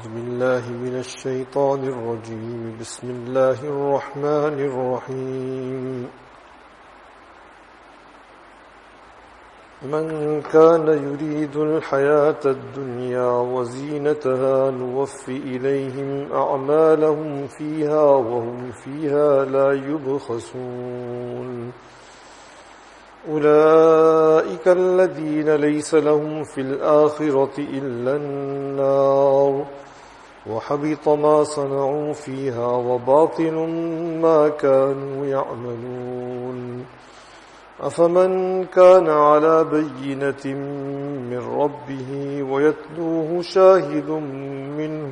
أعوذ بالله من الشيطان الرجيم بسم الله الرحمن الرحيم من كان يريد الحياة الدنيا وزينتها نوف إليهم أعمالهم فيها وهم فيها لا يبخسون أولئك الذين ليس لهم في الآخرة إلا النار وحبط ما صنعوا فيها وباطل ما كانوا يعملون أفمن كان على بينة من ربه ويتلوه شاهد منه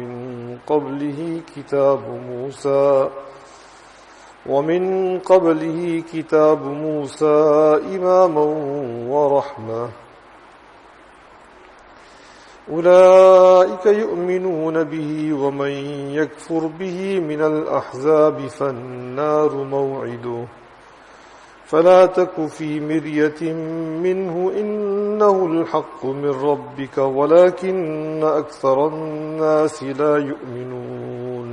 ومن قبله كتاب موسى إماما ورحمة أولئك يؤمنون به ومن يكفر به من الأحزاب فالنار موعده فلا تك في مرية منه إنه الحق من ربك ولكن أكثر الناس لا يؤمنون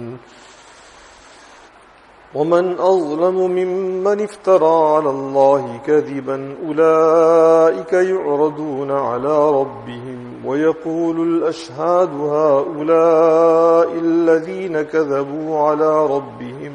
ومن أظلم ممن افترى على الله كذبا أولئك يعرضون على ربهم ويقول الأشهاد هؤلاء الذين كذبوا على ربهم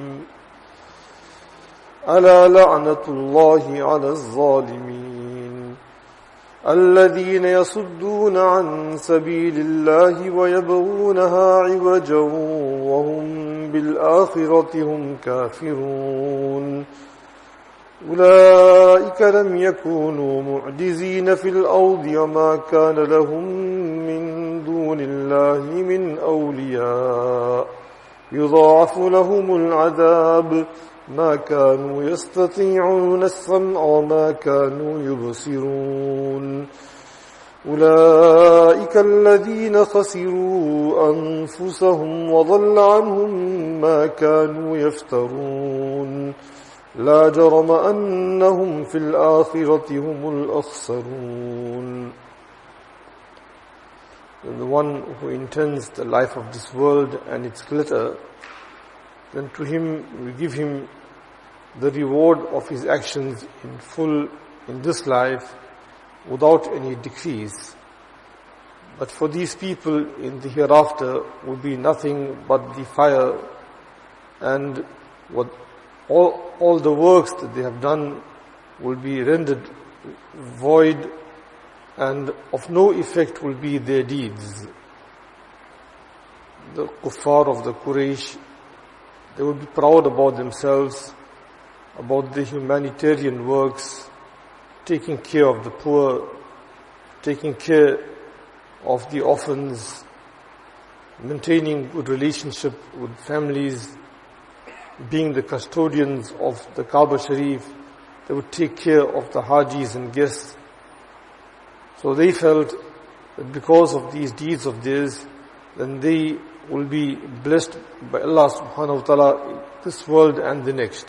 ألا لعنة الله على الظالمين الذين يصدون عن سبيل الله ويبغونها عوجا وهم بالآخرة هم كافرون أولئك لم يكونوا معجزين في الأرض وما كان لهم من دون الله من أولياء يضاعف لهم العذاب ما كانوا يستطيعون السمع وما كانوا يبصرون أولئك الذين خسروا أنفسهم وضل عنهم ما كانوا يفترون لا جرم أنهم في الآخرة هم الأخسرون. The one who intends the life of this world and its glitter, then to him we give him the reward of his actions in full in this life without any decrease. But for these people in the hereafter will be nothing but the fire, and what all the works that they have done will be rendered void, and of no effect will be their deeds. The kuffar of the Quraysh, they would be proud about themselves, about the humanitarian works, taking care of the poor, taking care of the orphans, maintaining good relationship with families, being the custodians of the Kaaba Sharif. They would take care of the Hajis and guests. So they felt that because of these deeds of theirs, then they will be blessed by Allah subhanahu wa ta'ala this world and the next.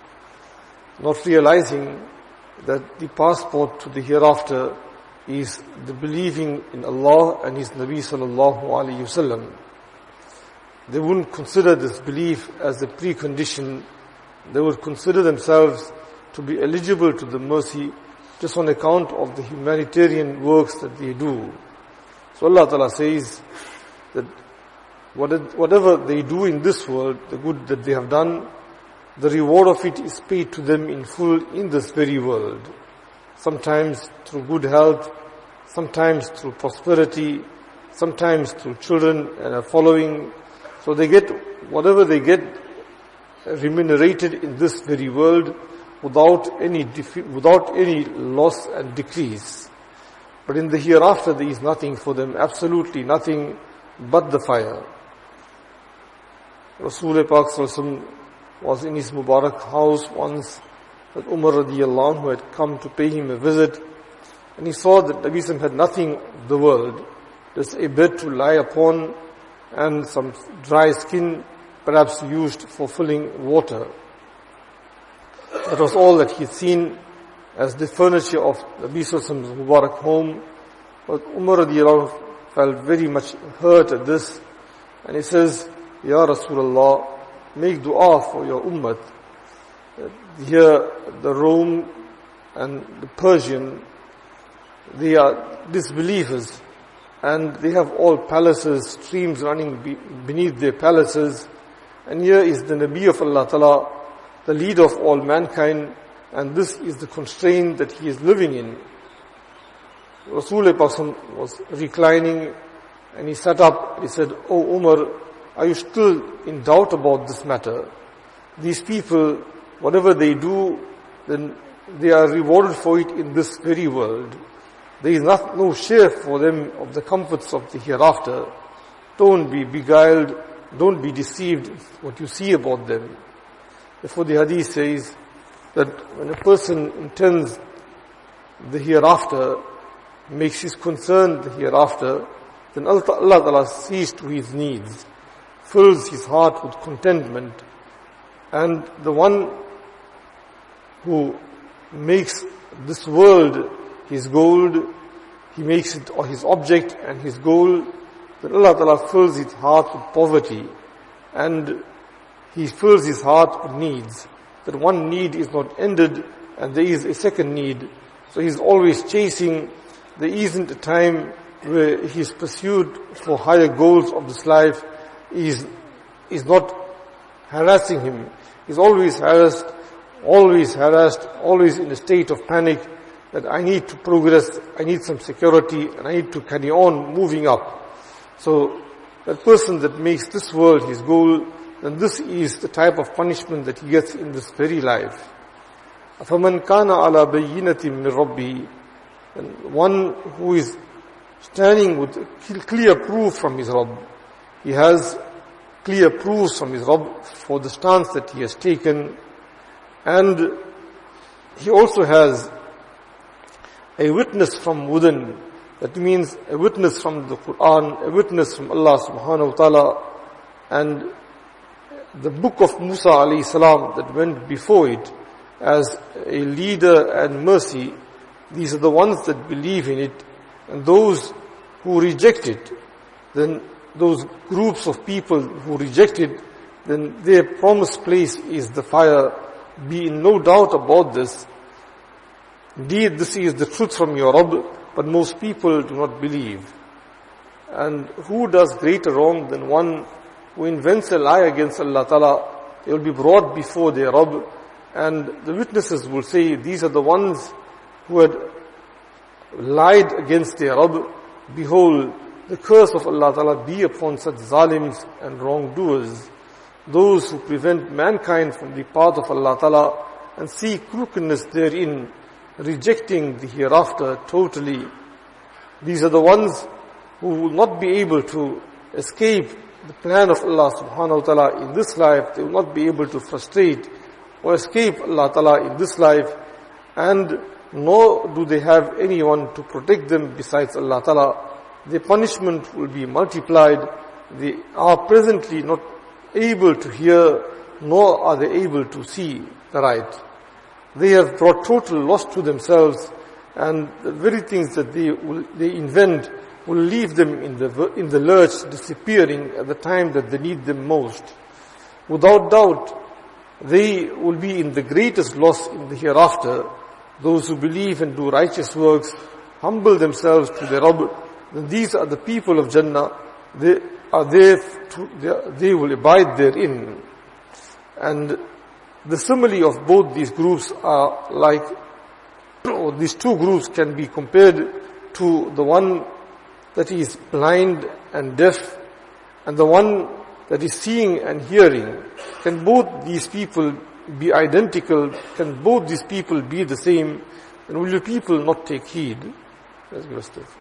Not realizing that the passport to the hereafter is the believing in Allah and His Nabi sallallahu alayhi wasallam. They wouldn't consider this belief as a precondition. They would consider themselves to be eligible to the mercy just on account of the humanitarian works that they do. So Allah ta'ala says that whatever they do in this world, the good that they have done, the reward of it is paid to them in full in this very world. Sometimes through good health, sometimes through prosperity, sometimes through children and a following. So they get whatever they get remunerated in this very world without any loss and decrease. But in the hereafter there is nothing for them, absolutely nothing but the fire. Rasulullah Pak Sallallahu Alaihi Wasallam was in his Mubarak house once, that Umar radiyallahu anhu had come to pay him a visit, and he saw that Nabi Sallallahu had nothing of the world, just a bed to lie upon and some dry skin perhaps used for filling water. That was all that he had seen as the furniture of Nabi Sallallahu Alaihi Wasallam's Mubarak home. But Umar radiyallahu anhu felt very much hurt at this, and he says, Ya Rasulullah, make dua for your ummah. Here, the Rome and the Persian, they are disbelievers, and they have all palaces, streams running beneath their palaces. And here is the Nabi of Allah Ta'ala, the leader of all mankind, and this is the constraint that he is living in. Rasulullah was reclining, and he sat up. He said, "O Umar, are you still in doubt about this matter? These people, whatever they do, then they are rewarded for it in this very world. There is no share for them of the comforts of the hereafter. Don't be beguiled, don't be deceived what you see about them." Therefore the hadith says that when a person intends the hereafter, makes his concern the hereafter, then Allah Ta'ala sees to his needs, fills his heart with contentment, and the one who makes this world his goal, he makes it his object and his goal, then Allah Ta'ala fills his heart with poverty, and he fills his heart with needs. That one need is not ended and there is a second need. So he's always chasing. There isn't a time where he's pursued for higher goals of this life is not harassing him. He's always harassed, always in a state of panic that I need to progress, I need some security, and I need to carry on moving up. So that person that makes this world his goal, then this is the type of punishment that he gets in this very life. فَمَنْ كَانَ عَلَى بَيِّنَةٍ مِّن رَبِّهِ, and one who is standing with clear proof from his Rabb. He has clear proofs from his Rabb for the stance that he has taken, and he also has a witness from within. That means a witness from the Quran, a witness from Allah subhanahu wa ta'ala, and the book of Musa alayhi salam that went before it as a leader and mercy. These are the ones that believe in it, and those who reject it, then those groups of people who reject it, then their promised place is the fire. Be in no doubt about this. Indeed, this is the truth from your Rabb, but most people do not believe. And who does greater wrong than one who invents a lie against Allah Ta'ala? They will be brought before their Rabb, and the witnesses will say, these are the ones who had lied against their Rabb. Behold, the curse of Allah Ta'ala be upon such zalims and wrongdoers, those who prevent mankind from the path of Allah Ta'ala and see crookedness therein, rejecting the hereafter totally. These are the ones who will not be able to escape the plan of Allah subhanahu wa ta'ala in this life. They will not be able to frustrate or escape Allah Ta'ala in this life, and nor do they have anyone to protect them besides Allah Ta'ala. Their punishment will be multiplied. They are presently not able to hear, nor are they able to see the right. They have brought total loss to themselves, and the very things that they invent will leave them in the lurch, disappearing at the time that they need them most. Without doubt, they will be in the greatest loss in the hereafter. Those who believe and do righteous works, humble themselves to their Rabb, then these are the people of Jannah. They will abide therein. And the simile of both these groups are like, these two groups can be compared to the one that is blind and deaf and the one that is seeing and hearing. Can both these people be identical? Can both these people be the same? And will the people not take heed? Let's give us this.